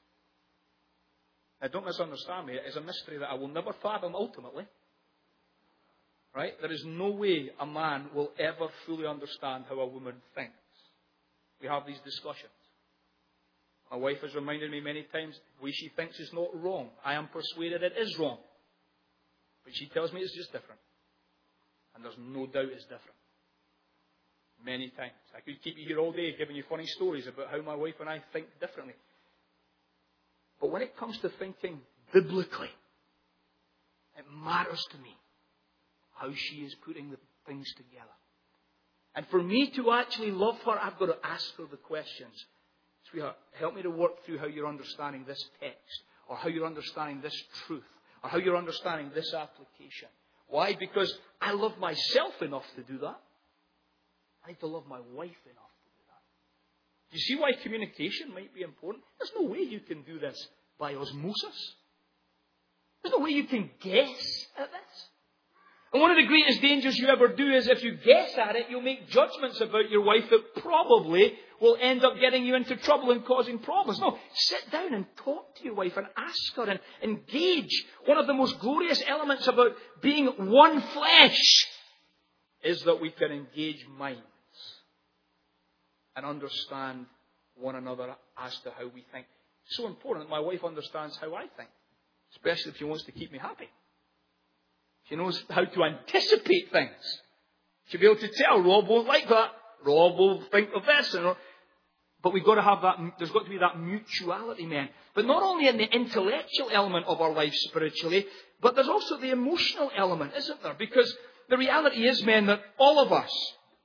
Now, don't misunderstand me. It is a mystery that I will never fathom ultimately. Right? There is no way a man will ever fully understand how a woman thinks. We have these discussions. My wife has reminded me many times, the way she thinks is not wrong. I am persuaded it is wrong. But she tells me it's just different. And there's no doubt it's different. Many times. I could keep you here all day giving you funny stories about how my wife and I think differently. But when it comes to thinking biblically, It matters to me how she is putting the things together. And for me to actually love her, I've got to ask her the questions. Sweetheart, help me to work through how you're understanding this text, or how you're understanding this truth, or how you're understanding this application. Why? Because I love myself enough to do that. I need to love my wife enough to do that. Do you see why communication might be important? There's no way you can do this by osmosis. There's no way you can guess at this. And one of the greatest dangers you ever do is if you guess at it, you'll make judgments about your wife that probably will end up getting you into trouble and causing problems. No, sit down and talk to your wife and ask her and engage. One of the most glorious elements about being one flesh is that we can engage minds and understand one another as to how we think. It's so important that my wife understands how I think, especially if she wants to keep me happy. She knows how to anticipate things. She'll be able to tell, Rob won't like that. Rob will think of this. And, but we've got to have that, there's got to be that mutuality, men. But not only in the intellectual element of our life spiritually, but there's also the emotional element, isn't there? Because the reality is, men, that all of us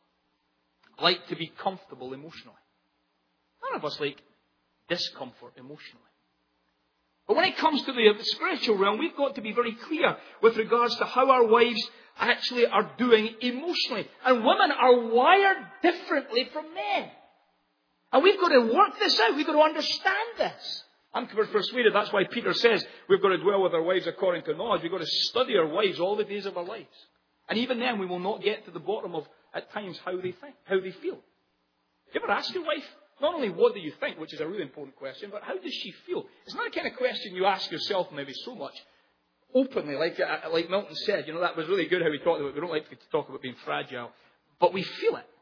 like to be comfortable emotionally. None of us like discomfort emotionally. But when it comes to the spiritual realm, we've got to be very clear with regards to how our wives actually are doing emotionally. And women are wired differently from men. And we've got to work this out. We've got to understand this. I'm persuaded that's why Peter says we've got to dwell with our wives according to knowledge. We've got to study our wives all the days of our lives. And even then we will not get to the bottom of, at times, how they think, how they feel. Do you ever ask your wife, not only what do you think, which is a really important question, but how does she feel? It's not the kind of question you ask yourself maybe so much openly, like uh, like Milton said. You know, that was really good how he talked about it. We don't like to talk about being fragile, but we feel it.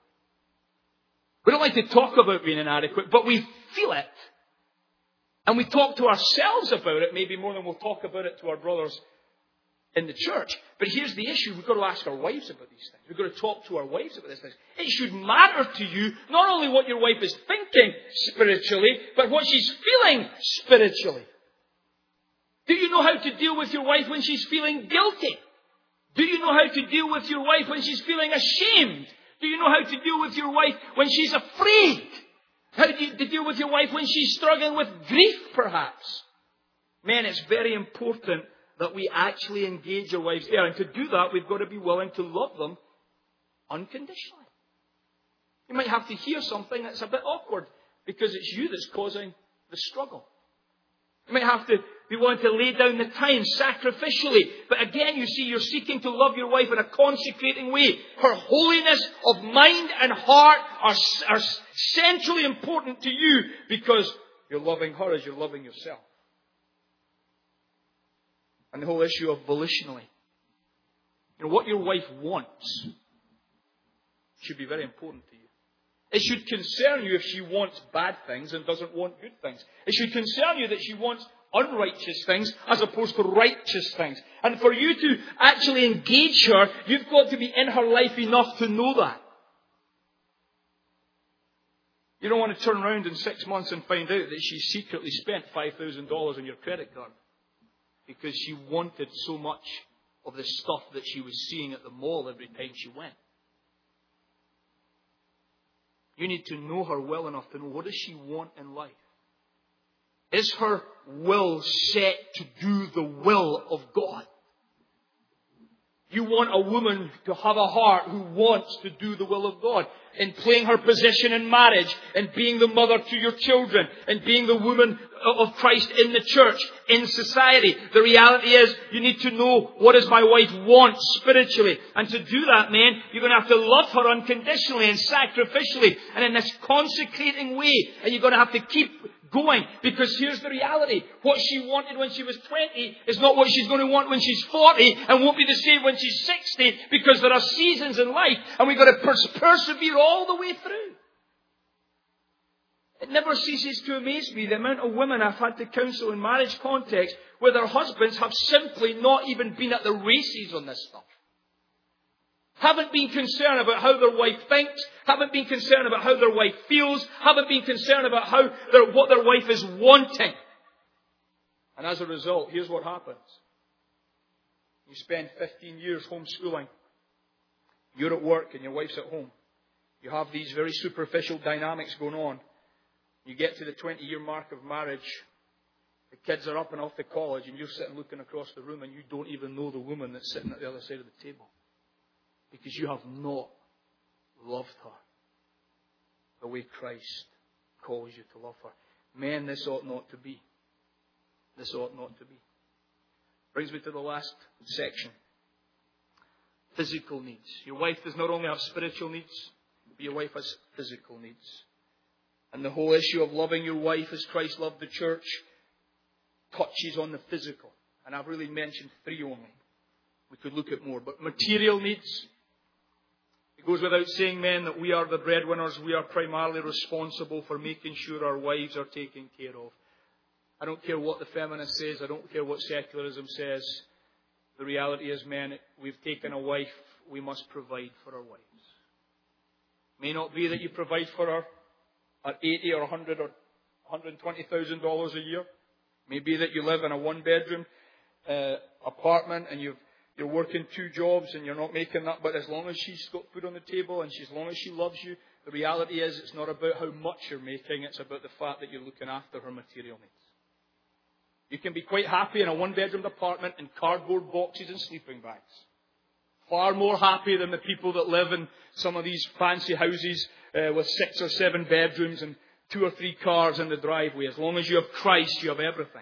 We don't like to talk about being inadequate, but we feel it. And we talk to ourselves about it maybe more than we'll talk about it to our brothers in the church. But here's the issue. We've got to ask our wives about these things. We've got to talk to our wives about these things. It should matter to you not only what your wife is thinking spiritually, but what she's feeling spiritually. Do you know how to deal with your wife when she's feeling guilty? Do you know how to deal with your wife when she's feeling ashamed? Do you know how to deal with your wife when she's afraid? How do you deal with your wife when she's struggling with grief, perhaps? Men, it's very important that we actually engage our wives there. And to do that, we've got to be willing to love them unconditionally. You might have to hear something that's a bit awkward because it's you that's causing the struggle. You might have to be willing to lay down the time sacrificially. But again, you see, you're seeking to love your wife in a consecrating way. Her holiness of mind and heart are, are centrally important to you because you're loving her as you're loving yourself. And the whole issue of volitionally. You know, what your wife wants should be very important to you. It should concern you if she wants bad things and doesn't want good things. It should concern you that she wants unrighteous things as opposed to righteous things. And for you to actually engage her, you've got to be in her life enough to know that. You don't want to turn around in six months and find out that she secretly spent five thousand dollars on your credit card because she wanted so much of the stuff that she was seeing at the mall every time she went. You need to know her well enough to know, what does she want in life? Is her will set to do the will of God? You want a woman to have a heart who wants to do the will of God. In playing her position in marriage, and being the mother to your children, and being the woman of Christ in the church, in society. The reality is, you need to know, what does my wife want spiritually? And to do that, man, you're going to have to love her unconditionally and sacrificially, and in this consecrating way. And you're going to have to keep going, because here's the reality. What she wanted when she was twenty is not what she's going to want when she's forty, and won't be the same when she's sixty, because there are seasons in life, and we've got to pers- persevere all the way through. It never ceases to amaze me the amount of women I've had to counsel in marriage context where their husbands have simply not even been at the races on this stuff. Haven't been concerned about how their wife thinks. Haven't been concerned about how their wife feels. Haven't been concerned about how their, what their wife is wanting. And as a result, here's what happens. You spend fifteen years homeschooling. You're at work and your wife's at home. You have these very superficial dynamics going on. You get to the twenty-year mark of marriage. The kids are up and off to college and you're sitting looking across the room and you don't even know the woman that's sitting at the other side of the table. Because you have not loved her the way Christ calls you to love her. Men, this ought not to be. This ought not to be. Brings me to the last section. Physical needs. Your wife does not only have spiritual needs, but your wife has physical needs. And the whole issue of loving your wife as Christ loved the church touches on the physical. And I've really mentioned three only. We could look at more. But material needs. It goes without saying, men, that we are the breadwinners. We are primarily responsible for making sure our wives are taken care of. I don't care what the feminist says. I don't care what secularism says. The reality is, men, we've taken a wife. We must provide for our wives. It may not be that you provide for her at eighty or one hundred or one hundred twenty thousand dollars a year. It may be that you live in a one-bedroom uh, apartment and you've You're working two jobs and you're not making that, but as long as she's got food on the table and as long as she loves you, the reality is it's not about how much you're making, it's about the fact that you're looking after her material needs. You can be quite happy in a one-bedroom apartment in cardboard boxes and sleeping bags. Far more happy than the people that live in some of these fancy houses uh, with six or seven bedrooms and two or three cars in the driveway. As long as you have Christ, you have everything.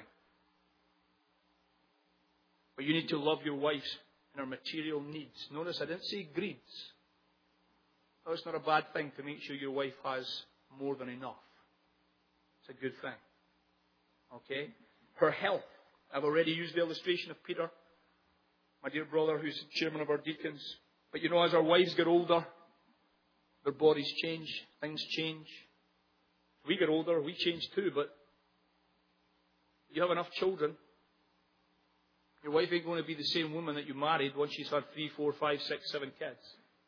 But you need to love your wives and her material needs. Notice I didn't say greeds. Oh, it's not a bad thing to make sure your wife has more than enough. It's a good thing. Okay? Her health. I've already used the illustration of Peter, my dear brother who's chairman of our deacons. But you know, as our wives get older, their bodies change, things change. We get older, we change too, but you have enough children. Your wife ain't going to be the same woman that you married once she's had three, four, five, six, seven kids.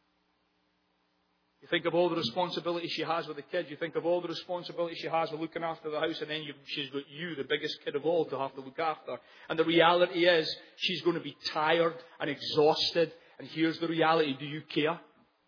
You think of all the responsibility she has with the kids. You think of all the responsibility she has with looking after the house, and then you, she's got you, the biggest kid of all, to have to look after. And the reality is, she's going to be tired and exhausted. And here's the reality. Do you care?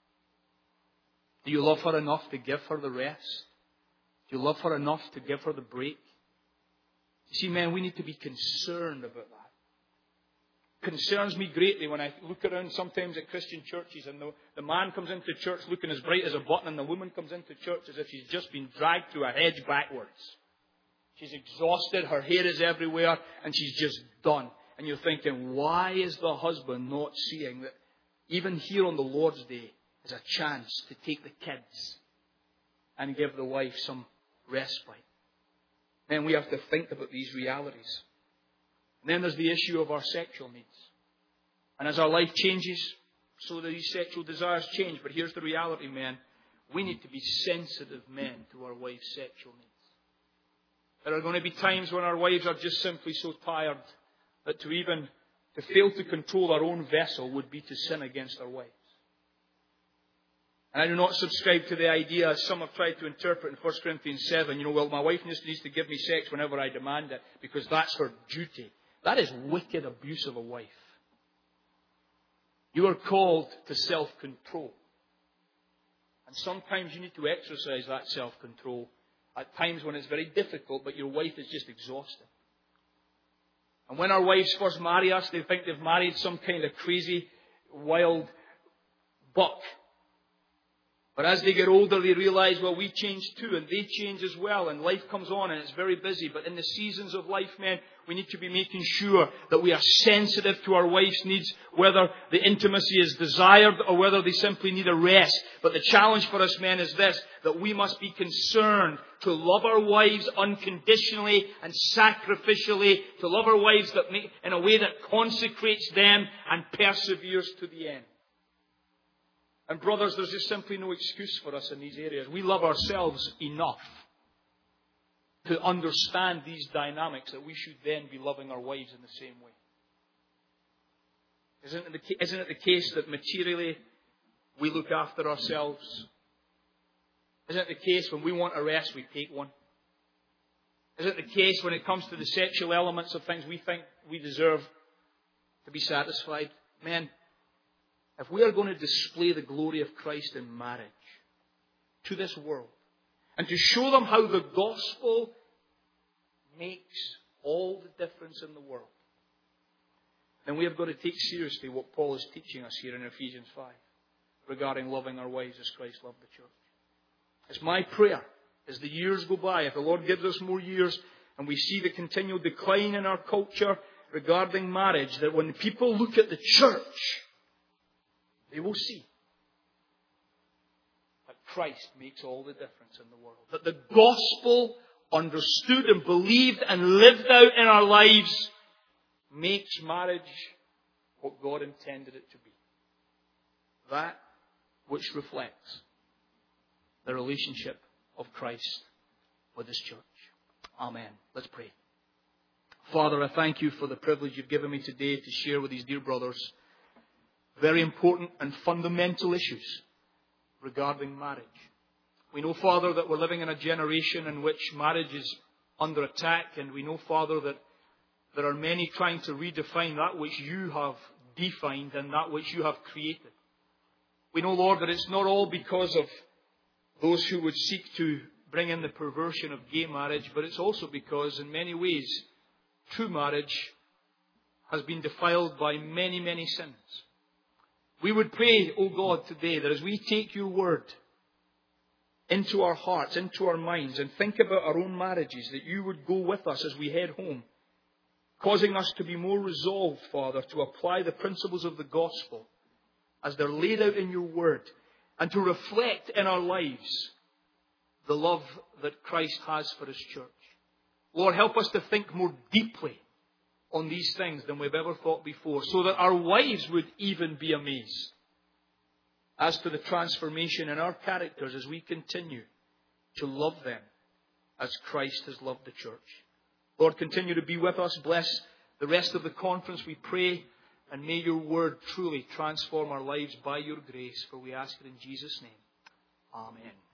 Do you love her enough to give her the rest? Do you love her enough to give her the break? You see, men, we need to be concerned about that. Concerns me greatly when I look around sometimes at Christian churches and the, the man comes into church looking as bright as a button and the woman comes into church as if she's just been dragged through a hedge backwards. She's exhausted, her hair is everywhere, and she's just done. And you're thinking, why is the husband not seeing that even here on the Lord's Day is a chance to take the kids and give the wife some respite? Then we have to think about these realities. And then there's the issue of our sexual needs. And as our life changes, so do these sexual desires change. But here's the reality, men. We need to be sensitive men to our wives' sexual needs. There are going to be times when our wives are just simply so tired that to even to fail to control our own vessel would be to sin against our wives. And I do not subscribe to the idea, as some have tried to interpret in First Corinthians seven, you know, well, my wife just needs to give me sex whenever I demand it because that's her duty. That is wicked abuse of a wife. You are called to self-control. And sometimes you need to exercise that self-control at times when it's very difficult, but your wife is just exhausted. And when our wives first marry us, they think they've married some kind of crazy, wild buck. But as they get older, they realize, well, we change too, and they change as well, and life comes on, and it's very busy. But in the seasons of life, men, we need to be making sure that we are sensitive to our wife's needs, whether the intimacy is desired or whether they simply need a rest. But the challenge for us, men, is this, that we must be concerned to love our wives unconditionally and sacrificially, to love our wives that make, in a way that consecrates them and perseveres to the end. And brothers, there's just simply no excuse for us in these areas. We love ourselves enough to understand these dynamics that we should then be loving our wives in the same way. Isn't it the, isn't it the case that materially we look after ourselves? Isn't it the case when we want a rest, we take one? Isn't it the case when it comes to the sexual elements of things we think we deserve to be satisfied. Men, if we are going to display the glory of Christ in marriage to this world, and to show them how the gospel makes all the difference in the world, then we have got to take seriously what Paul is teaching us here in Ephesians five regarding loving our wives as Christ loved the church. It's my prayer as the years go by, if the Lord gives us more years and we see the continual decline in our culture regarding marriage, that when people look at the church, they will see that Christ makes all the difference in the world. That the gospel, understood and believed and lived out in our lives, makes marriage what God intended it to be. That which reflects the relationship of Christ with His church. Amen. Let's pray. Father, I thank You for the privilege You've given me today to share with these dear brothers very important and fundamental issues regarding marriage. We know, Father, that we're living in a generation in which marriage is under attack, and we know, Father, that there are many trying to redefine that which You have defined and that which You have created. We know, Lord, that it's not all because of those who would seek to bring in the perversion of gay marriage, but it's also because, in many ways, true marriage has been defiled by many, many sins. We would pray, O God, today that as we take Your word into our hearts, into our minds, and think about our own marriages, that You would go with us as we head home, causing us to be more resolved, Father, to apply the principles of the gospel as they're laid out in Your word, and to reflect in our lives the love that Christ has for His church. Lord, help us to think more deeply on these things than we've ever thought before, so that our wives would even be amazed as to the transformation in our characters as we continue to love them as Christ has loved the church. Lord, continue to be with us. Bless the rest of the conference, we pray, and may Your word truly transform our lives by Your grace, for we ask it in Jesus' name. Amen.